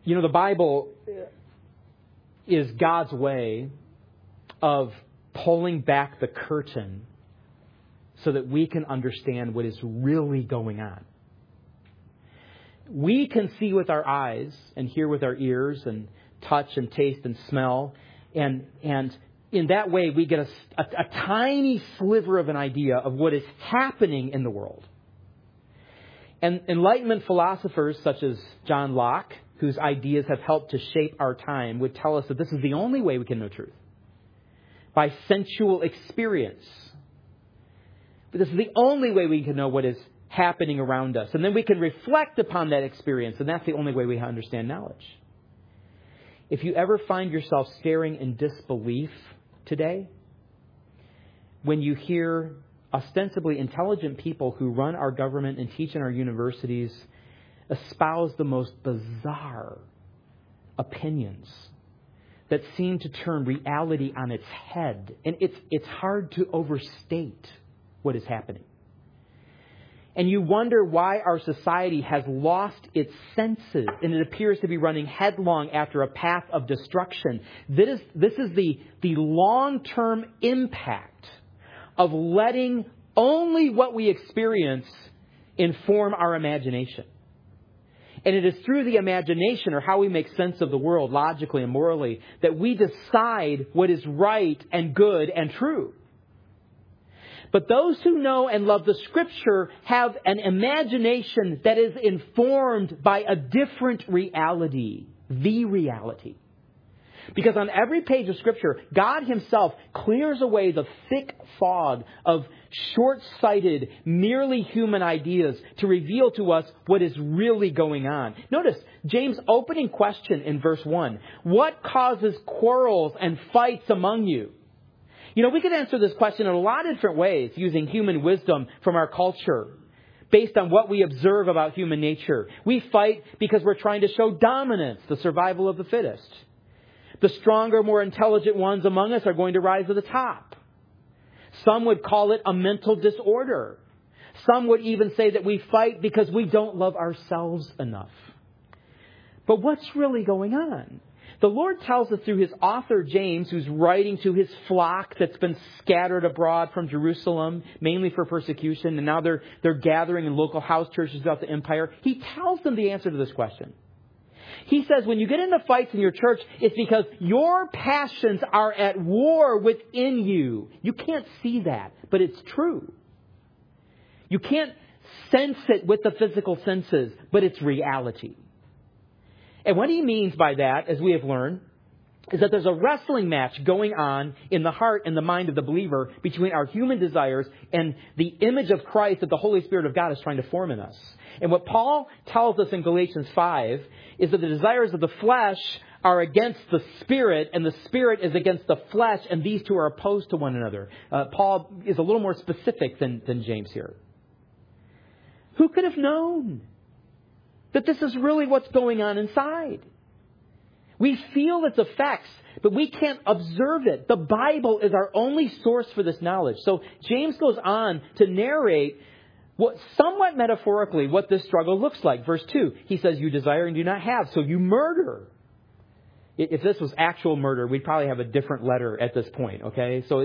The Bible is God's way of pulling back the curtain so that we can understand what is really going on. We can see with our eyes and hear with our ears and touch and taste and smell. And in that way, we get a tiny sliver of an idea of what is happening in the world. And Enlightenment philosophers such as John Locke, whose ideas have helped to shape our time, would tell us that this is the only way we can know truth. By sensual experience. But this is the only way we can know what is happening around us. And then we can reflect upon that experience. And that's the only way we understand knowledge. If you ever find yourself staring in disbelief today, when you hear ostensibly intelligent people who run our government and teach in our universities espouse the most bizarre opinions that seem to turn reality on its head. And it's hard to overstate what is happening. And you wonder why our society has lost its senses and it appears to be running headlong after a path of destruction. This is the long-term impact of letting only what we experience inform our imagination. And it is through the imagination, or how we make sense of the world logically and morally, that we decide what is right and good and true. But those who know and love the Scripture have an imagination that is informed by a different reality, the reality. Because on every page of Scripture, God Himself clears away the thick fog of short-sighted, merely human ideas to reveal to us what is really going on. Notice James' opening question in verse 1. What causes quarrels and fights among you? We could answer this question in a lot of different ways using human wisdom from our culture based on what we observe about human nature. We fight because we're trying to show dominance, the survival of the fittest. The stronger, more intelligent ones among us are going to rise to the top. Some would call it a mental disorder. Some would even say that we fight because we don't love ourselves enough. But what's really going on? The Lord tells us through His author, James, who's writing to his flock that's been scattered abroad from Jerusalem, mainly for persecution, and now they're gathering in local house churches throughout the empire. He tells them the answer to this question. He says when you get into fights in your church, it's because your passions are at war within you. You can't see that, but it's true. You can't sense it with the physical senses, but it's reality. And what he means by that, as we have learned, is that there's a wrestling match going on in the heart and the mind of the believer between our human desires and the image of Christ that the Holy Spirit of God is trying to form in us. And what Paul tells us in Galatians 5 is that the desires of the flesh are against the Spirit, and the Spirit is against the flesh, and these two are opposed to one another. Paul is a little more specific than James here. Who could have known that this is really what's going on inside? We feel its effects, but we can't observe it. The Bible is our only source for this knowledge. So James goes on to narrate somewhat metaphorically what this struggle looks like. Verse 2, he says, you desire and do not have, so you murder. If this was actual murder, we'd probably have a different letter at this point, okay? So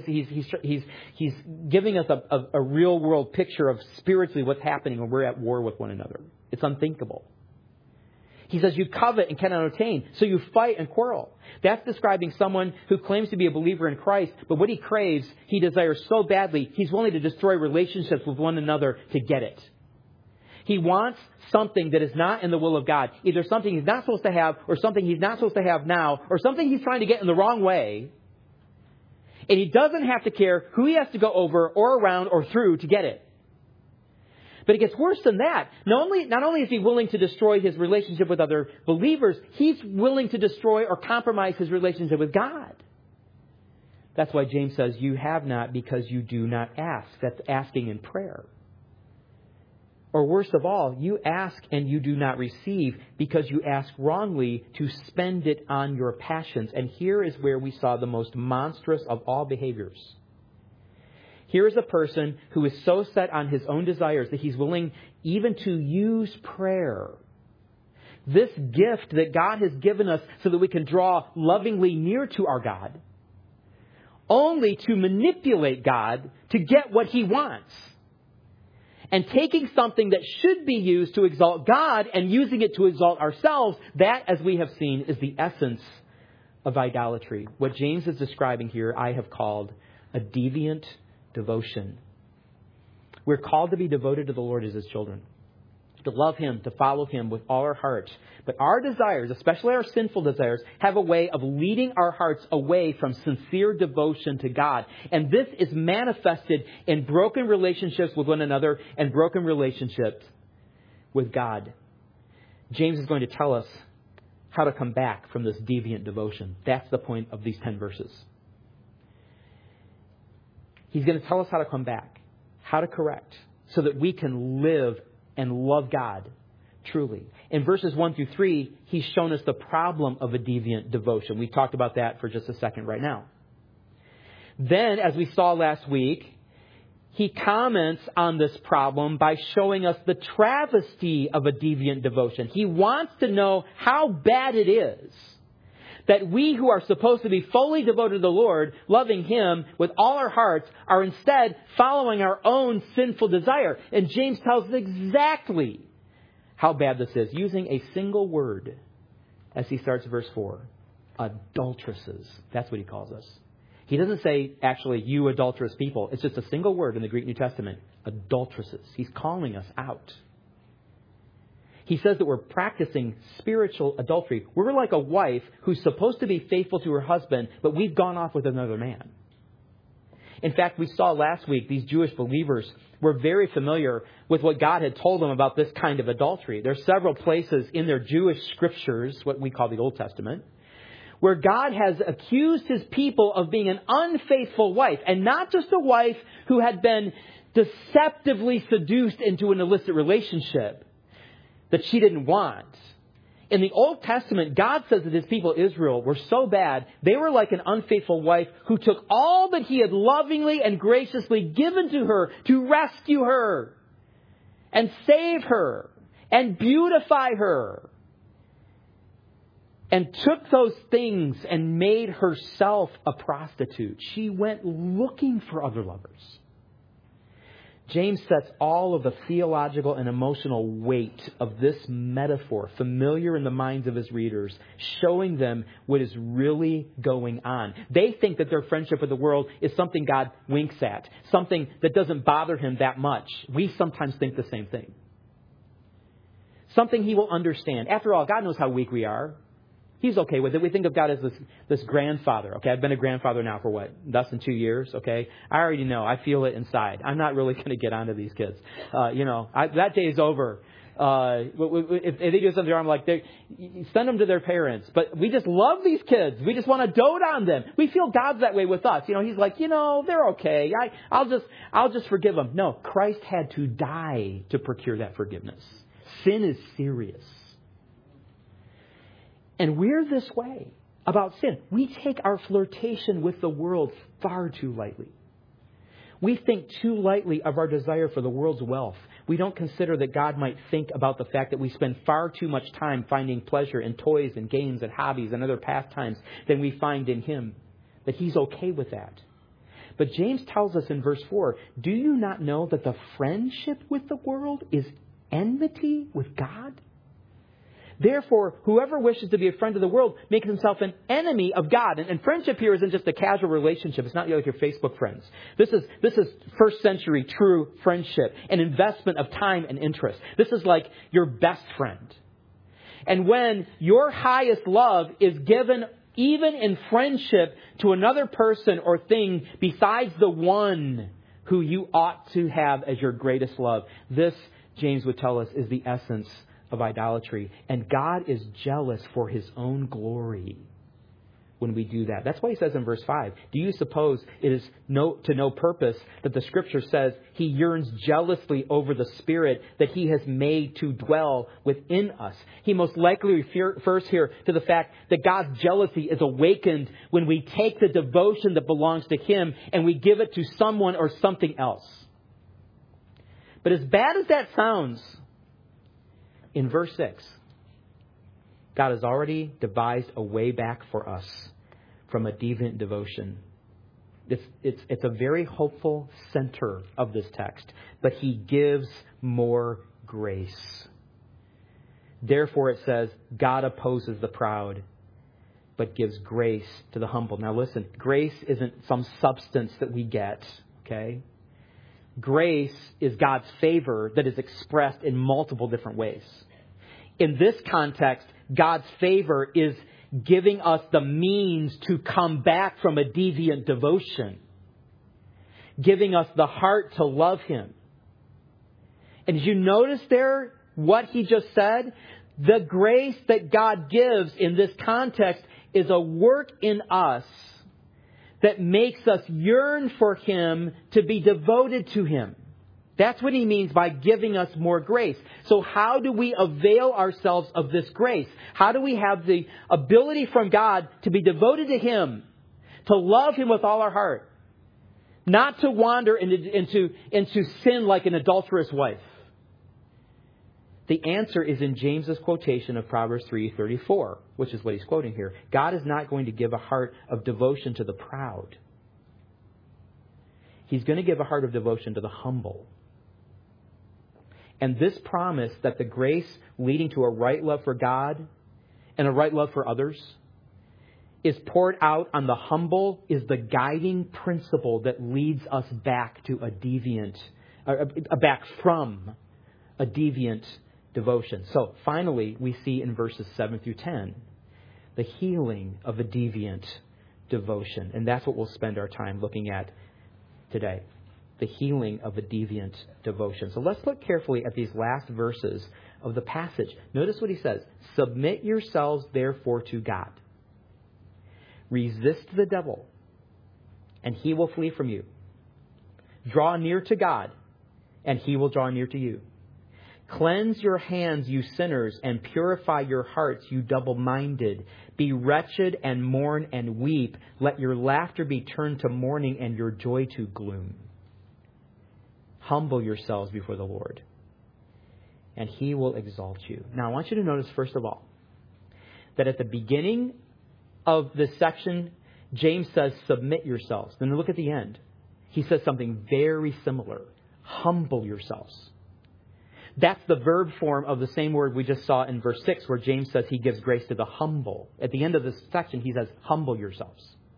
he's giving us a real world picture of spiritually what's happening when we're at war with one another. It's unthinkable. He says you covet and cannot obtain, so you fight and quarrel. That's describing someone who claims to be a believer in Christ, but what he craves, he desires so badly, he's willing to destroy relationships with one another to get it. He wants something that is not in the will of God. Either something he's not supposed to have, or something he's not supposed to have now, or something he's trying to get in the wrong way. And he doesn't have to care who he has to go over or around or through to get it. But it gets worse than that. Not only is he willing to destroy his relationship with other believers, he's willing to destroy or compromise his relationship with God. That's why James says, you have not because you do not ask. That's asking in prayer. Or worst of all, you ask and you do not receive because you ask wrongly to spend it on your passions. And here is where we saw the most monstrous of all behaviors. Here is a person who is so set on his own desires that he's willing even to use prayer this gift that God has given us so that we can draw lovingly near to our God, only to manipulate God to get what He wants. And taking something that should be used to exalt God and using it to exalt ourselves, that, as we have seen, is the essence of idolatry. What James is describing here, I have called a deviant devotion. We're called to be devoted to the Lord as His children, to love Him, to follow Him with all our heart. But our desires, especially our sinful desires, have a way of leading our hearts away from sincere devotion to God. And this is manifested in broken relationships with one another and broken relationships with God. James is going to tell us how to come back from this deviant devotion. That's the point of these 10 verses. He's going to tell us how to come back, how to correct, so that we can live and love God truly. In verses 1 through 3, he's shown us the problem of a deviant devotion. We talked about that for just a second right now. Then, as we saw last week, he comments on this problem by showing us the travesty of a deviant devotion. He wants to know how bad it is that we who are supposed to be fully devoted to the Lord, loving Him with all our hearts, are instead following our own sinful desire. And James tells us exactly how bad this is, using a single word as he starts verse 4. Adulteresses. That's what he calls us. He doesn't say, actually, you adulterous people. It's just a single word in the Greek New Testament. Adulteresses. He's calling us out. He says that we're practicing spiritual adultery. We're like a wife who's supposed to be faithful to her husband, but we've gone off with another man. In fact, we saw last week these Jewish believers were very familiar with what God had told them about this kind of adultery. There are several places in their Jewish scriptures, what we call the Old Testament, where God has accused His people of being an unfaithful wife, and not just a wife who had been deceptively seduced into an illicit relationship that she didn't want. In the Old Testament, God says that His people Israel were so bad, they were like an unfaithful wife who took all that He had lovingly and graciously given to her to rescue her and save her and beautify her, and took those things and made herself a prostitute. She went looking for other lovers. James sets all of the theological and emotional weight of this metaphor familiar in the minds of his readers, showing them what is really going on. They think that their friendship with the world is something God winks at, something that doesn't bother Him that much. We sometimes think the same thing. Something He will understand. After all, God knows how weak we are. He's okay with it. We think of God as this grandfather. Okay, I've been a grandfather now for less than 2 years. Okay, I already know. I feel it inside. I'm not really going to get onto these kids. That day is over. If they do something wrong, send them to their parents. But we just love these kids. We just want to dote on them. We feel God's that way with us. He's like, they're okay. I'll just forgive them. No, Christ had to die to procure that forgiveness. Sin is serious. And we're this way about sin. We take our flirtation with the world far too lightly. We think too lightly of our desire for the world's wealth. We don't consider that God might think about the fact that we spend far too much time finding pleasure in toys and games and hobbies and other pastimes than we find in Him. That He's okay with that. But James tells us in verse 4, do you not know that the friendship with the world is enmity with God? Therefore, whoever wishes to be a friend of the world makes himself an enemy of God. And friendship here isn't just a casual relationship. It's not like your Facebook friends. This is first century true friendship, an investment of time and interest. This is like your best friend. And when your highest love is given even in friendship to another person or thing besides the one who you ought to have as your greatest love, this, James would tell us, is the essence of idolatry. And God is jealous for His own glory when we do that. That's why He says in verse 5, do you suppose it is to no purpose that the Scripture says He yearns jealously over the Spirit that He has made to dwell within us? He most likely refers here to the fact that God's jealousy is awakened when we take the devotion that belongs to Him and we give it to someone or something else. But as bad as that sounds, in verse 6, God has already devised a way back for us from a deviant devotion. It's a very hopeful center of this text, but he gives more grace. Therefore, it says, God opposes the proud, but gives grace to the humble. Now listen, grace isn't some substance that we get, okay? Grace is God's favor that is expressed in multiple different ways. In this context, God's favor is giving us the means to come back from a deviant devotion, giving us the heart to love him. And did you notice there what he just said? The grace that God gives in this context is a work in us that makes us yearn for him, to be devoted to him. That's what he means by giving us more grace. So how do we avail ourselves of this grace? How do we have the ability from God to be devoted to him, to love him with all our heart, not to wander into sin like an adulterous wife? The answer is in James's quotation of Proverbs 3:34, which is what he's quoting here. God is not going to give a heart of devotion to the proud. He's going to give a heart of devotion to the humble. And this promise that the grace leading to a right love for God and a right love for others is poured out on the humble is the guiding principle that leads us back to back from a deviant devotion. So finally, we see in verses 7 through 10, the healing of a deviant devotion. And that's what we'll spend our time looking at today. The healing of a deviant devotion. So let's look carefully at these last verses of the passage. Notice what he says. Submit yourselves therefore to God. Resist the devil, and he will flee from you. Draw near to God, and he will draw near to you. Cleanse your hands, you sinners, and purify your hearts, you double-minded. Be wretched and mourn and weep. Let your laughter be turned to mourning and your joy to gloom. Humble yourselves before the Lord, and he will exalt you. Now, I want you to notice, first of all, that at the beginning of this section, James says, submit yourselves. Then look at the end. He says something very similar. Humble yourselves. That's the verb form of the same word we just saw in verse 6, where James says he gives grace to the humble. At the end of this section, he says, humble yourselves.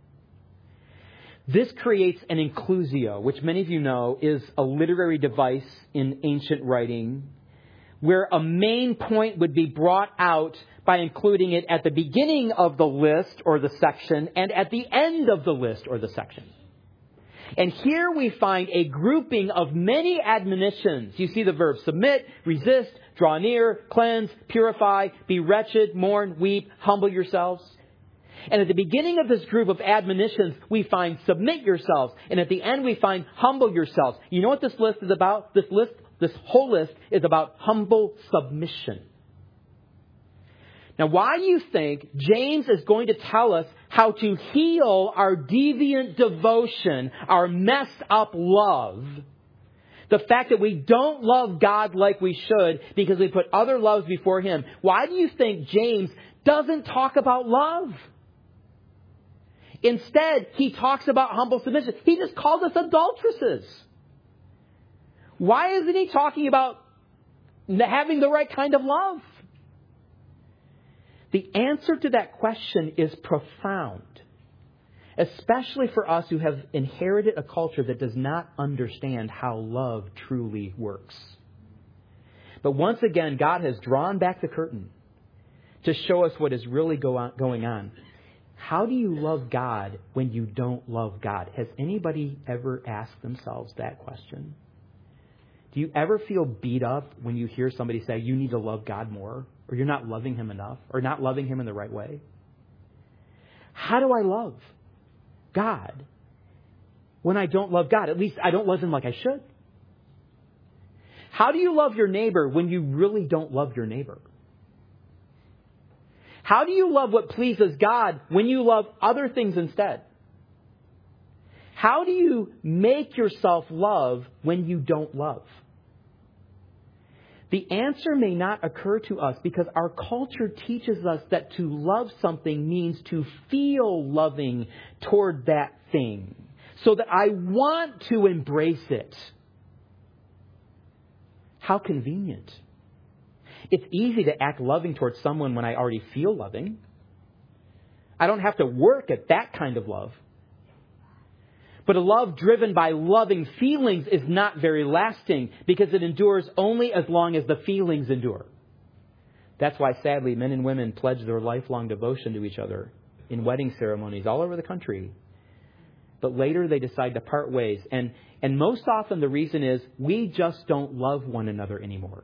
This creates an inclusio, which many of you know is a literary device in ancient writing, where a main point would be brought out by including it at the beginning of the list or the section and at the end of the list or the section. And here we find a grouping of many admonitions. You see the verbs submit, resist, draw near, cleanse, purify, be wretched, mourn, weep, humble yourselves. And at the beginning of this group of admonitions, we find submit yourselves. And at the end, we find humble yourselves. You know what this list is about? This whole list is about humble submission. Now, why do you think James is going to tell us how to heal our deviant devotion, our messed up love? The fact that we don't love God like we should because we put other loves before him. Why do you think James doesn't talk about love? Instead, he talks about humble submission. He just called us adulteresses. Why isn't he talking about having the right kind of love? The answer to that question is profound, especially for us who have inherited a culture that does not understand how love truly works. But once again, God has drawn back the curtain to show us what is really going on. How do you love God when you don't love God? Has anybody ever asked themselves that question? Do you ever feel beat up when you hear somebody say, you need to love God more, or you're not loving him enough, or not loving him in the right way? How do I love God when I don't love God? At least I don't love him like I should. How do you love your neighbor when you really don't love your neighbor? How do you love what pleases God when you love other things instead? How do you make yourself love when you don't love? The answer may not occur to us because our culture teaches us that to love something means to feel loving toward that thing, so that I want to embrace it. How convenient. It's easy to act loving towards someone when I already feel loving. I don't have to work at that kind of love. But a love driven by loving feelings is not very lasting because it endures only as long as the feelings endure. That's why, sadly, men and women pledge their lifelong devotion to each other in wedding ceremonies all over the country. But later they decide to part ways. And most often the reason is we just don't love one another anymore.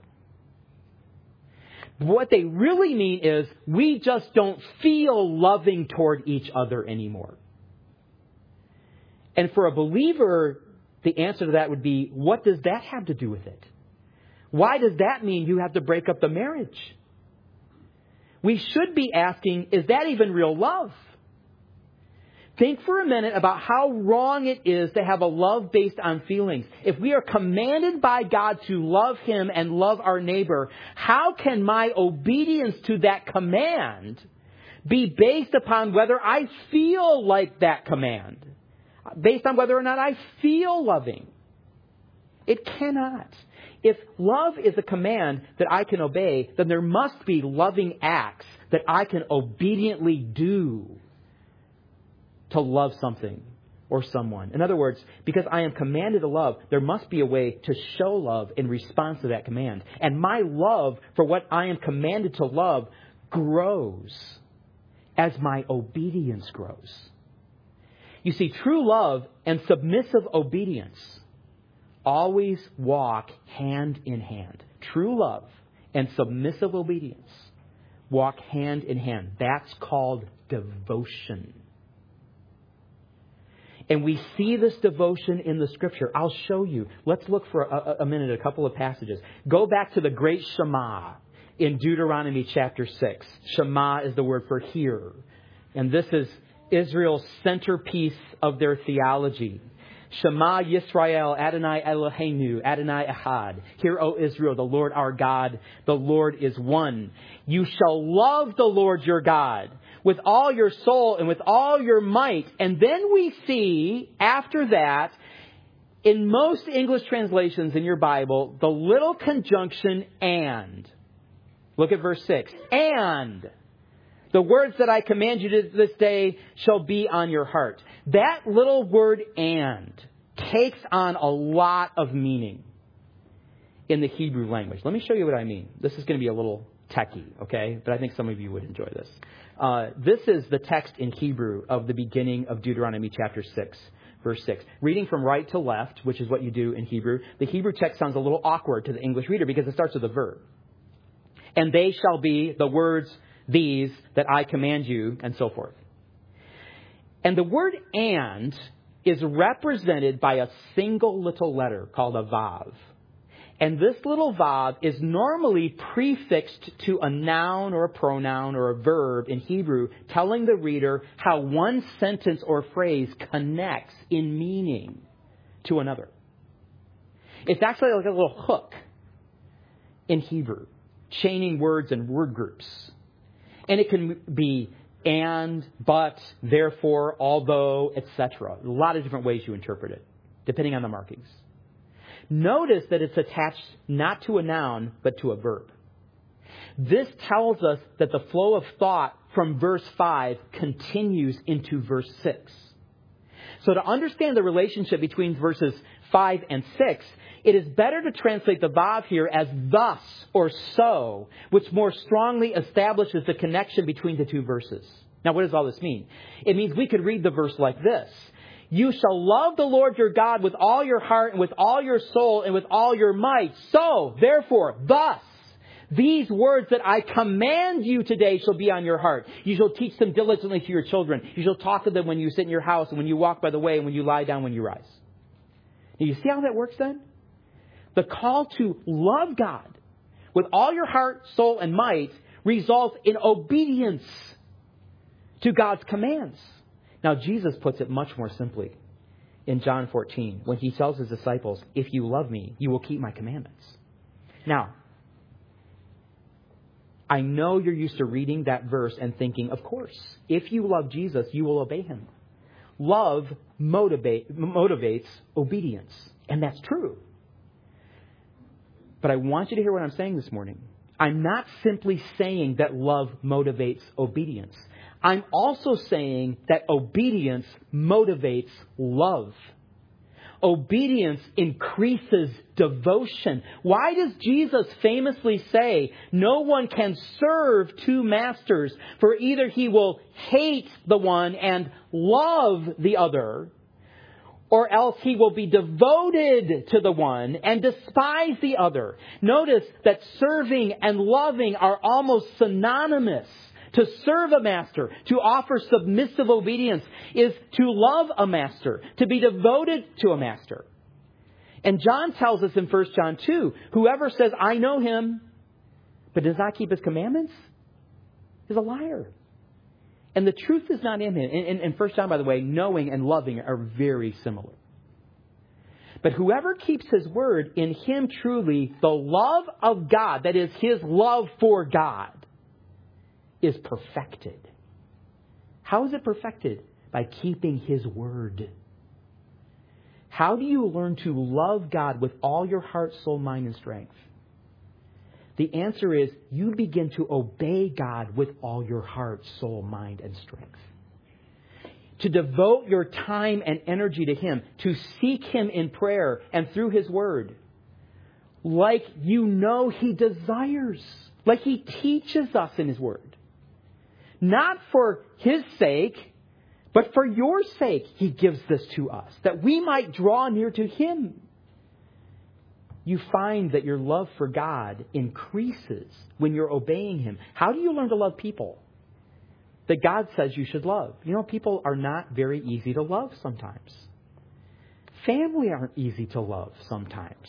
What they really mean is we just don't feel loving toward each other anymore. And for a believer, the answer to that would be, what does that have to do with it? Why does that mean you have to break up the marriage? We should be asking, is that even real love? Think for a minute about how wrong it is to have a love based on feelings. If we are commanded by God to love Him and love our neighbor, how can my obedience to that command be based upon whether I feel like that command? Based on whether or not I feel loving? It cannot. If love is a command that I can obey, then there must be loving acts that I can obediently do to love something or someone. In other words, because I am commanded to love, there must be a way to show love in response to that command. And my love for what I am commanded to love grows as my obedience grows. You see, true love and submissive obedience always walk hand in hand. True love and submissive obedience walk hand in hand. That's called devotion. And we see this devotion in the Scripture. I'll show you. Let's look for a minute, a couple of passages. Go back to the great Shema in Deuteronomy chapter 6. Shema is the word for hear. And this is Israel's centerpiece of their theology. Shema Yisrael, Adonai Eloheinu, Adonai Echad. Hear, O Israel, the Lord our God, the Lord is one. You shall love the Lord your God with all your soul and with all your might. And then we see, after that, in most English translations in your Bible, the little conjunction and. Look at verse 6. And the words that I command you this day shall be on your heart. That little word and takes on a lot of meaning in the Hebrew language. Let me show you what I mean. This is going to be a little techie, okay? But I think some of you would enjoy this. This is the text in Hebrew of the beginning of Deuteronomy chapter 6, verse 6. Reading from right to left, which is what you do in Hebrew, the Hebrew text sounds a little awkward to the English reader because it starts with a verb. And they shall be the words these that I command you, and so forth. And the word and is represented by a single little letter called a vav. And this little vav is normally prefixed to a noun or a pronoun or a verb in Hebrew, telling the reader how one sentence or phrase connects in meaning to another. It's actually like a little hook in Hebrew, chaining words and word groups. And it can be and, but, therefore, although, etc. A lot of different ways you interpret it, depending on the markings. Notice that it's attached not to a noun, but to a verb. This tells us that the flow of thought from verse 5 continues into verse 6. So to understand the relationship between verses 5 and 6, it is better to translate the vav here as thus or so, which more strongly establishes the connection between the two verses. Now, what does all this mean? It means we could read the verse like this. You shall love the Lord your God with all your heart and with all your soul and with all your might. So, therefore, thus, these words that I command you today shall be on your heart. You shall teach them diligently to your children. You shall talk to them when you sit in your house and when you walk by the way and when you lie down when you rise. Now, you see how that works then? The call to love God with all your heart, soul, and might results in obedience to God's commands. Now, Jesus puts it much more simply in John 14 when he tells his disciples, if you love me, you will keep my commandments. Now, I know you're used to reading that verse and thinking, of course, if you love Jesus, you will obey him. Love motivates obedience. And that's true. But I want you to hear what I'm saying this morning. I'm not simply saying that love motivates obedience. I'm also saying that obedience motivates love. Obedience increases devotion. Why does Jesus famously say, no one can serve two masters, for either he will hate the one and love the other, or else he will be devoted to the one and despise the other. Notice that serving and loving are almost synonymous. To serve a master, to offer submissive obedience, is to love a master, to be devoted to a master. And John tells us in 1 John 2, whoever says, I know him, but does not keep his commandments, is a liar. And the truth is not in him. In 1 John, by the way, knowing and loving are very similar. But whoever keeps his word, in him truly the love of God, that is his love for God, is perfected. How is it perfected? By keeping his word. How do you learn to love God with all your heart, soul, mind, and strength? The answer is you begin to obey God with all your heart, soul, mind, and strength. To devote your time and energy to him, to seek him in prayer and through his word, like you know he desires, like he teaches us in his word. Not for his sake, but for your sake, he gives this to us, that we might draw near to him. You find that your love for God increases when you're obeying him. How do you learn to love people that God says you should love? You know, people are not very easy to love sometimes. Family aren't easy to love sometimes.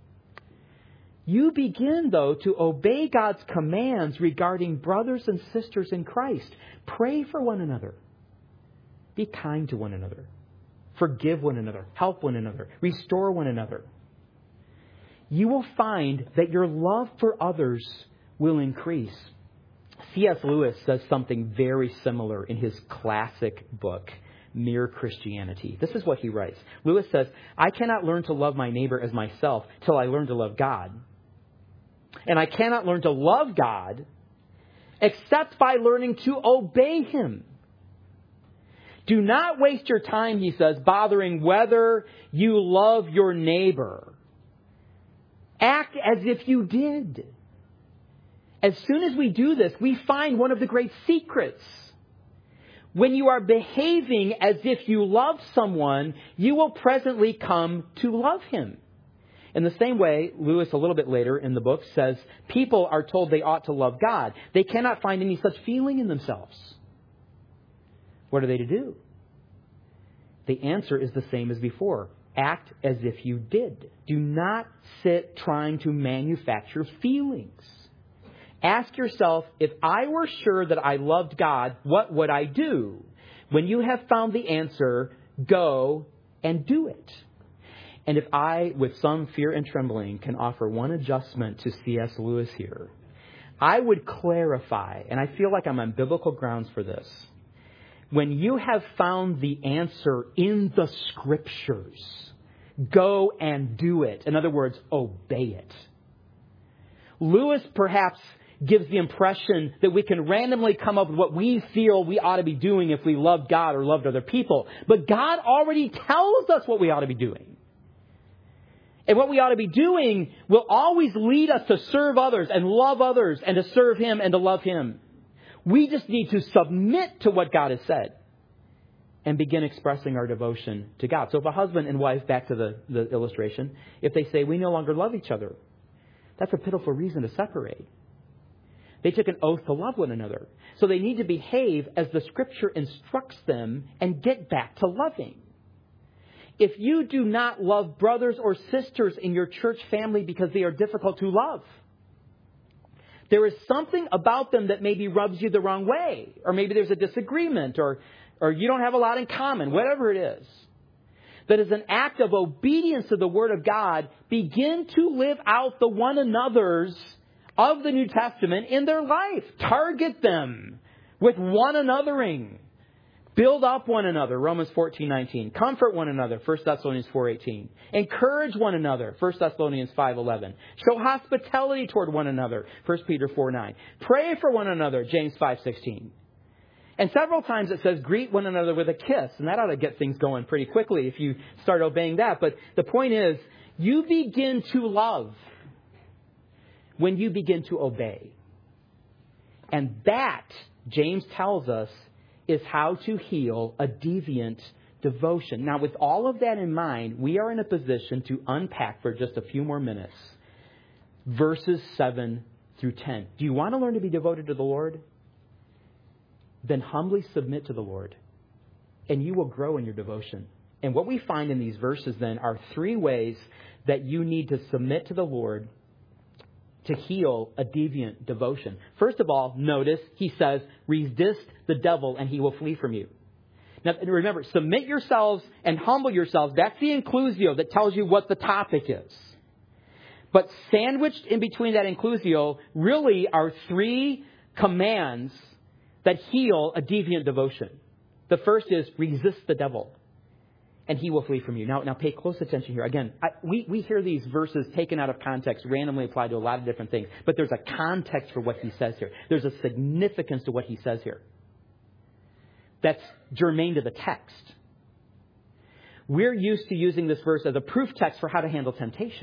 You begin, though, to obey God's commands regarding brothers and sisters in Christ. Pray for one another. Be kind to one another. Forgive one another. Help one another. Restore one another. You will find that your love for others will increase. C.S. Lewis says something very similar in his classic book, Mere Christianity. This is what he writes. Lewis says, I cannot learn to love my neighbor as myself till I learn to love God. And I cannot learn to love God except by learning to obey him. Do not waste your time, he says, bothering whether you love your neighbor. Act as if you did. As soon as we do this, we find one of the great secrets. When you are behaving as if you love someone, you will presently come to love him. In the same way, Lewis, a little bit later in the book, says, people are told they ought to love God. They cannot find any such feeling in themselves. What are they to do? The answer is the same as before. Act as if you did. Do not sit trying to manufacture feelings. Ask yourself, if I were sure that I loved God, what would I do? When you have found the answer, go and do it. And if I, with some fear and trembling, can offer one adjustment to C.S. Lewis here, I would clarify, and I feel like I'm on biblical grounds for this. When you have found the answer in the Scriptures, go and do it. In other words, obey it. Lewis perhaps gives the impression that we can randomly come up with what we feel we ought to be doing if we loved God or loved other people. But God already tells us what we ought to be doing. And what we ought to be doing will always lead us to serve others and love others and to serve him and to love him. We just need to submit to what God has said and begin expressing our devotion to God. So if a husband and wife, back to the illustration, if they say we no longer love each other, that's a pitiful reason to separate. They took an oath to love one another. So they need to behave as the Scripture instructs them and get back to loving. If you do not love brothers or sisters in your church family because they are difficult to love, there is something about them that maybe rubs you the wrong way. Or maybe there's a disagreement or you don't have a lot in common, whatever it is. That is an act of obedience to the Word of God. Begin to live out the one another's of the New Testament in their life. Target them with one anothering. Build up one another, Romans 14:19. Comfort one another, 1 Thessalonians 4:18. Encourage one another, 1 Thessalonians 5:11. Show hospitality toward one another, 1 Peter 4:9. Pray for one another, James 5:16. And several times it says, greet one another with a kiss. And that ought to get things going pretty quickly if you start obeying that. But the point is, you begin to love when you begin to obey. And that, James tells us, is how to heal a deviant devotion. Now, with all of that in mind, we are in a position to unpack for just a few more minutes verses 7 through 10. Do you want to learn to be devoted to the Lord? Then humbly submit to the Lord, and you will grow in your devotion. And what we find in these verses then are three ways that you need to submit to the Lord to heal a deviant devotion. First of all, notice he says, resist the devil and he will flee from you. Now remember, submit yourselves and humble yourselves. That's the inclusio that tells you what the topic is. But sandwiched in between that inclusio really are three commands that heal a deviant devotion. The first is resist the devil and he will flee from you. Now pay close attention here. Again, we hear these verses taken out of context, randomly applied to a lot of different things. But there's a context for what he says here. There's a significance to what he says here that's germane to the text. We're used to using this verse as a proof text for how to handle temptation.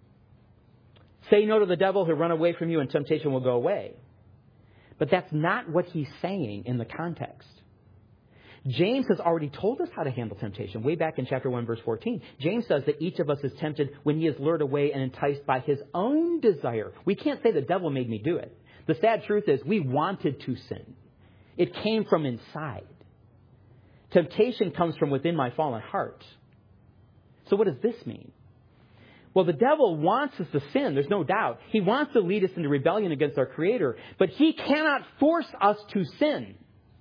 Say no to the devil, he'll run away from you, and temptation will go away. But that's not what he's saying in the context. James has already told us how to handle temptation. Way back in chapter 1, verse 14. James says that each of us is tempted when he is lured away and enticed by his own desire. We can't say the devil made me do it. The sad truth is we wanted to sin. It came from inside. Temptation comes from within my fallen heart. So what does this mean? Well, the devil wants us to sin, there's no doubt. He wants to lead us into rebellion against our Creator. But he cannot force us to sin.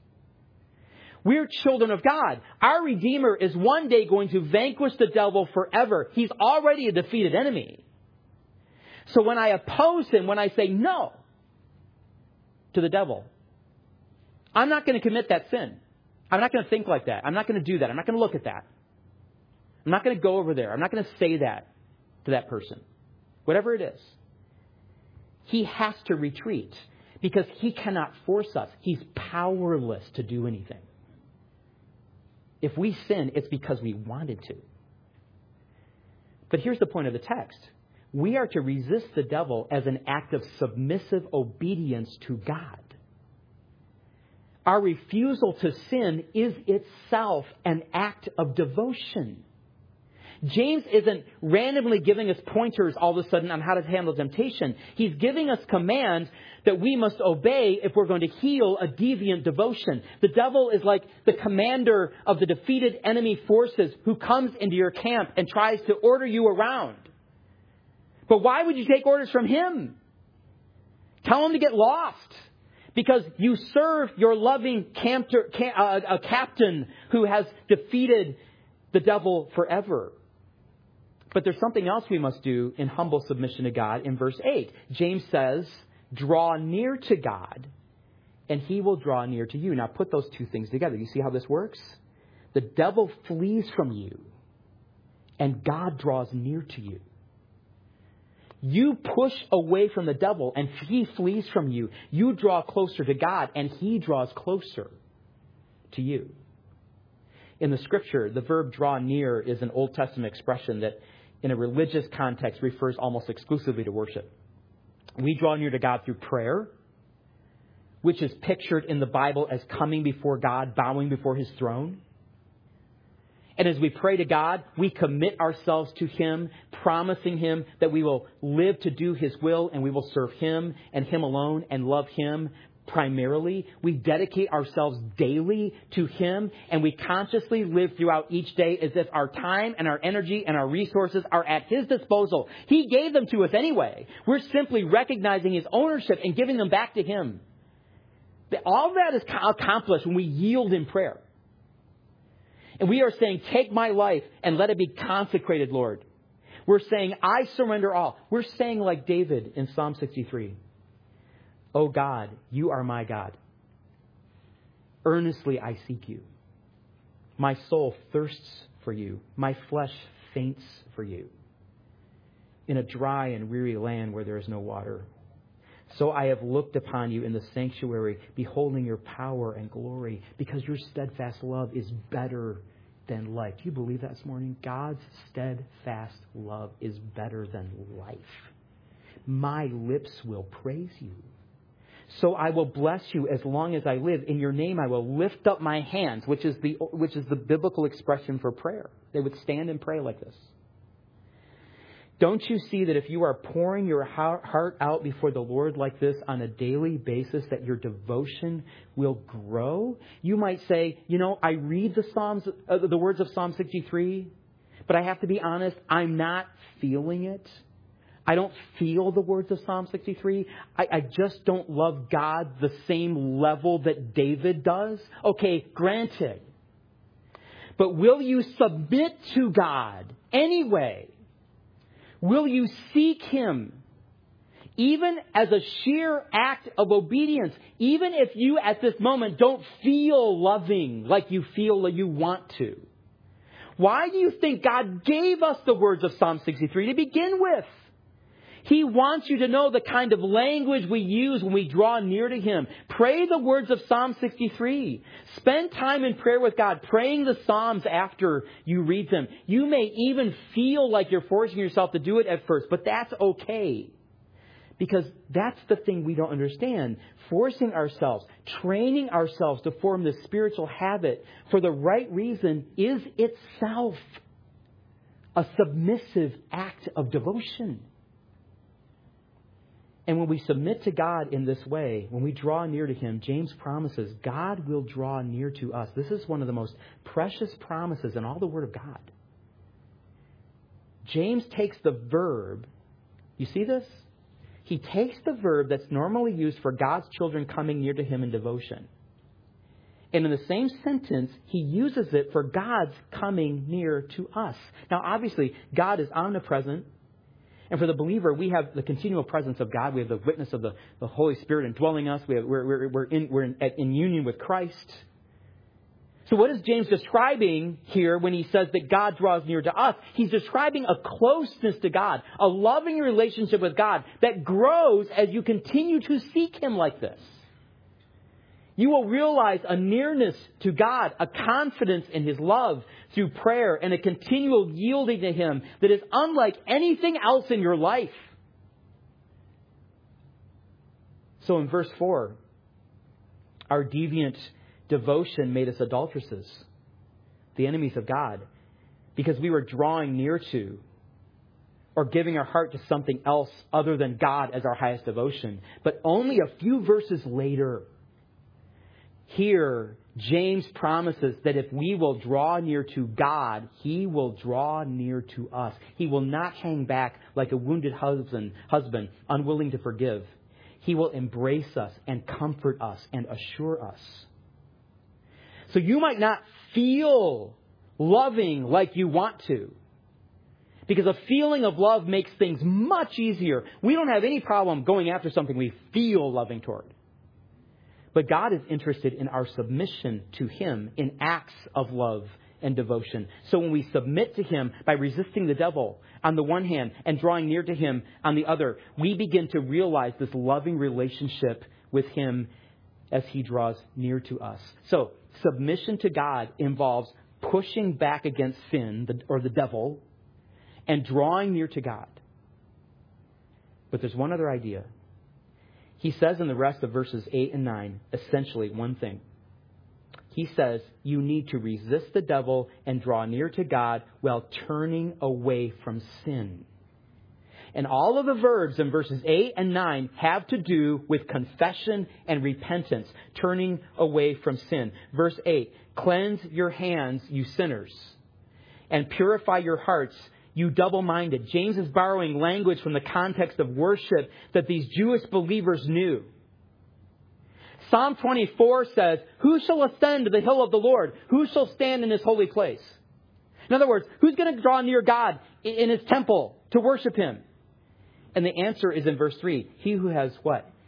We're children of God. Our Redeemer is one day going to vanquish the devil forever. He's already a defeated enemy. So when I oppose him, when I say no to the devil, I'm not going to commit that sin. I'm not going to think like that. I'm not going to do that. I'm not going to look at that. I'm not going to go over there. I'm not going to say that to that person. Whatever it is. He has to retreat because he cannot force us. He's powerless to do anything. If we sin, it's because we wanted to. But here's the point of the text. We are to resist the devil as an act of submissive obedience to God. Our refusal to sin is itself an act of devotion. James isn't randomly giving us pointers all of a sudden on how to handle temptation. He's giving us commands that we must obey if we're going to heal a deviant devotion. The devil is like the commander of the defeated enemy forces who comes into your camp and tries to order you around. But why would you take orders from him? Tell him to get lost. Because you serve your loving captain who has defeated the devil forever. But there's something else we must do in humble submission to God. In verse 8, James says, draw near to God, and he will draw near to you. Now put those two things together. You see how this works? The devil flees from you, and God draws near to you. You push away from the devil, and he flees from you. You draw closer to God, and he draws closer to you. In the Scripture, the verb draw near is an Old Testament expression that in a religious context refers almost exclusively to worship. We draw near to God through prayer, which is pictured in the Bible as coming before God, bowing before his throne. And as we pray to God, we commit ourselves to him, promising him that we will live to do his will and we will serve him and him alone and love him primarily. We dedicate ourselves daily to him, and we consciously live throughout each day as if our time and our energy and our resources are at his disposal. He gave them to us anyway. We're simply recognizing his ownership and giving them back to him. All that is accomplished when we yield in prayer. And we are saying, take my life and let it be consecrated, Lord. We're saying, I surrender all. We're saying like David in Psalm 63, O God, you are my God. Earnestly I seek you. My soul thirsts for you. My flesh faints for you. In a dry and weary land where there is no water. So I have looked upon you in the sanctuary, beholding your power and glory, because your steadfast love is better than life. Do you believe that this morning? God's steadfast love is better than life. My lips will praise you. So I will bless you as long as I live. In your name I will lift up my hands, which is the biblical expression for prayer. They would stand and pray like this. Don't you see that if you are pouring your heart out before the Lord like this on a daily basis, that your devotion will grow? You might say, I read the words of Psalm 63, but I have to be honest, I'm not feeling it. I don't feel the words of Psalm 63. I just don't love God the same level that David does. Okay, granted. But will you submit to God anyway? Will you seek Him, even as a sheer act of obedience, even if you at this moment don't feel loving like you feel you want to? Why do you think God gave us the words of Psalm 63 to begin with? He wants you to know the kind of language we use when we draw near to Him. Pray the words of Psalm 63. Spend time in prayer with God, praying the Psalms after you read them. You may even feel like you're forcing yourself to do it at first, but that's okay. Because that's the thing we don't understand. Forcing ourselves, training ourselves to form this spiritual habit for the right reason is itself a submissive act of devotion. And when we submit to God in this way, when we draw near to Him, James promises God will draw near to us. This is one of the most precious promises in all the Word of God. James takes the verb, you see this? He takes the verb that's normally used for God's children coming near to Him in devotion. And in the same sentence, he uses it for God's coming near to us. Now, obviously, God is omnipresent. And for the believer, we have the continual presence of God. We have the witness of the Holy Spirit indwelling us. We're in union with Christ. So what is James describing here when he says that God draws near to us? He's describing a closeness to God, a loving relationship with God that grows as you continue to seek Him like this. You will realize a nearness to God, a confidence in His love through prayer, and a continual yielding to Him that is unlike anything else in your life. So in verse 4, our deviant devotion made us adulteresses, the enemies of God, because we were drawing near to or giving our heart to something else other than God as our highest devotion. But only a few verses later, here, James promises that if we will draw near to God, He will draw near to us. He will not hang back like a wounded husband, unwilling to forgive. He will embrace us and comfort us and assure us. So you might not feel loving like you want to, because a feeling of love makes things much easier. We don't have any problem going after something we feel loving toward. But God is interested in our submission to Him in acts of love and devotion. So when we submit to Him by resisting the devil on the one hand and drawing near to Him on the other, we begin to realize this loving relationship with Him as He draws near to us. So submission to God involves pushing back against sin or the devil and drawing near to God. But there's one other idea. He says in the rest of verses 8 and 9, essentially one thing. He says you need to resist the devil and draw near to God while turning away from sin. And all of the verbs in verses 8 and 9 have to do with confession and repentance, turning away from sin. Verse 8, cleanse your hands, you sinners, and purify your hearts, you double-minded. James is borrowing language from the context of worship that these Jewish believers knew. Psalm 24 says, who shall ascend to the hill of the Lord? Who shall stand in His holy place? In other words, who's going to draw near God in His temple to worship Him? And the answer is in verse 3. He who has what?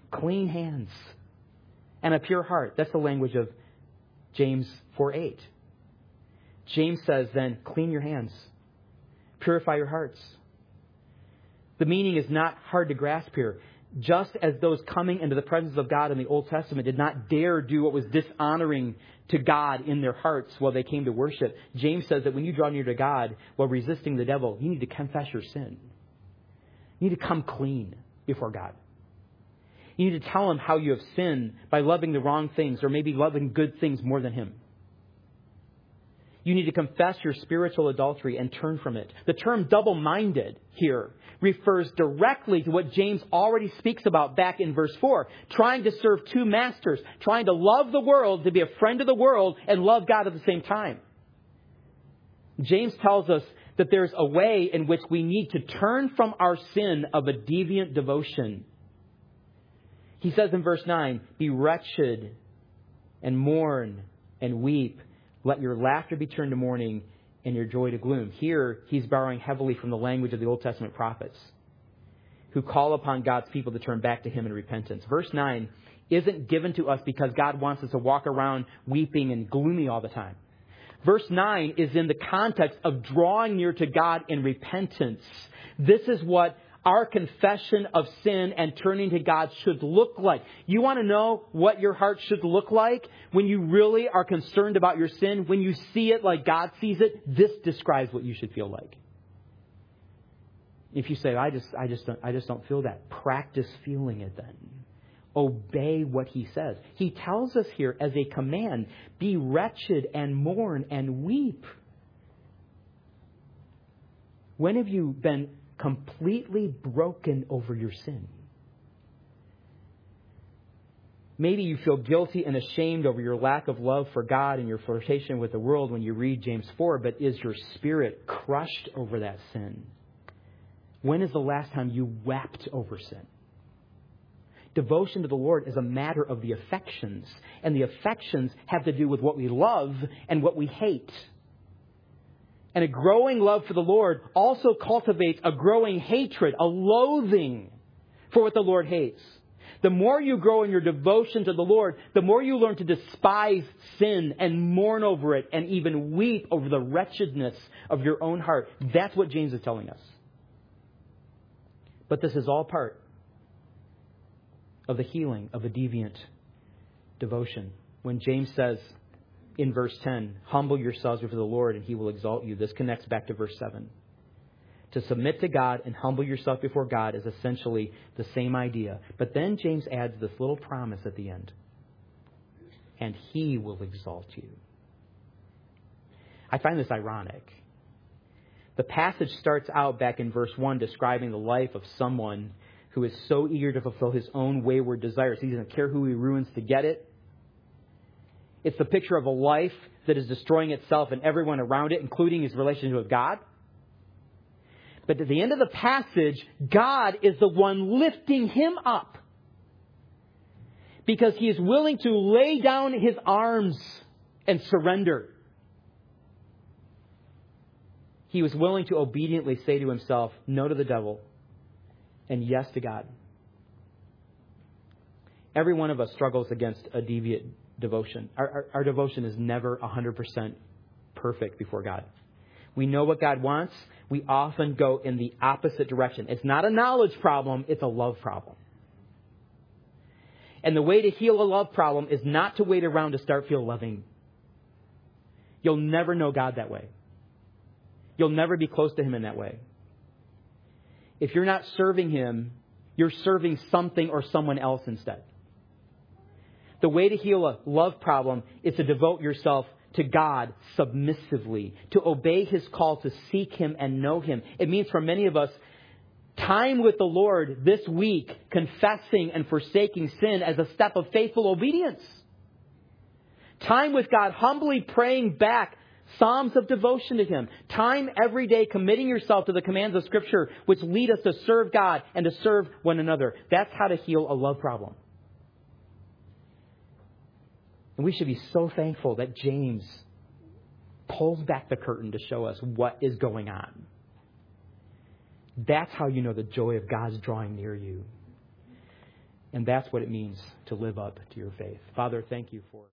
clean hands and a pure heart. That's the language of James 4:8. James says then, clean your hands. Purify your hearts. The meaning is not hard to grasp here. Just as those coming into the presence of God in the Old Testament did not dare do what was dishonoring to God in their hearts while they came to worship, James says that when you draw near to God while resisting the devil, you need to confess your sin. You need to come clean before God. You need to tell Him how you have sinned by loving the wrong things or maybe loving good things more than Him. You need to confess your spiritual adultery and turn from it. The term double-minded here refers directly to what James already speaks about back in verse 4. Trying to serve two masters. Trying to love the world, to be a friend of the world, and love God at the same time. James tells us that there's a way in which we need to turn from our sin of a deviant devotion. He says in verse 9, be wretched and mourn and weep. Let your laughter be turned to mourning and your joy to gloom. Here, he's borrowing heavily from the language of the Old Testament prophets who call upon God's people to turn back to Him in repentance. Verse 9 isn't given to us because God wants us to walk around weeping and gloomy all the time. Verse 9 is in the context of drawing near to God in repentance. This is what our confession of sin and turning to God should look like. You want to know what your heart should look like when you really are concerned about your sin? When you see it like God sees it, this describes what you should feel like. If you say, I just don't feel that, practice feeling it then. Obey what He says. He tells us here as a command, be wretched and mourn and weep. When have you been completely broken over your sin? Maybe you feel guilty and ashamed over your lack of love for God and your flirtation with the world when you read James 4, but is your spirit crushed over that sin? When is the last time you wept over sin? Devotion to the Lord is a matter of the affections, and the affections have to do with what we love and what we hate. And a growing love for the Lord also cultivates a growing hatred, a loathing for what the Lord hates. The more you grow in your devotion to the Lord, the more you learn to despise sin and mourn over it and even weep over the wretchedness of your own heart. That's what James is telling us. But this is all part of the healing of a deviant devotion. When James says, in verse 10, humble yourselves before the Lord and He will exalt you. This connects back to verse 7. To submit to God and humble yourself before God is essentially the same idea. But then James adds this little promise at the end. And He will exalt you. I find this ironic. The passage starts out back in verse 1 describing the life of someone who is so eager to fulfill his own wayward desires. He doesn't care who he ruins to get it. It's the picture of a life that is destroying itself and everyone around it, including his relationship with God. But at the end of the passage, God is the one lifting him up because He is willing to lay down His arms and surrender. He was willing to obediently say to himself, no to the devil and yes to God. Every one of us struggles against a deviant devotion. Our devotion is never 100% perfect before God. We know what God wants. We often go in the opposite direction. It's not a knowledge problem. It's a love problem. And the way to heal a love problem is not to wait around to start feel loving. You'll never know God that way. You'll never be close to Him in that way. If you're not serving Him, you're serving something or someone else instead. The way to heal a love problem is to devote yourself to God submissively, to obey His call to seek Him and know Him. It means for many of us, time with the Lord this week, confessing and forsaking sin as a step of faithful obedience. Time with God, humbly praying back psalms of devotion to Him. Time every day committing yourself to the commands of Scripture which lead us to serve God and to serve one another. That's how to heal a love problem. And we should be so thankful that James pulls back the curtain to show us what is going on. That's how you know the joy of God's drawing near you. And that's what it means to live up to your faith. Father, thank you for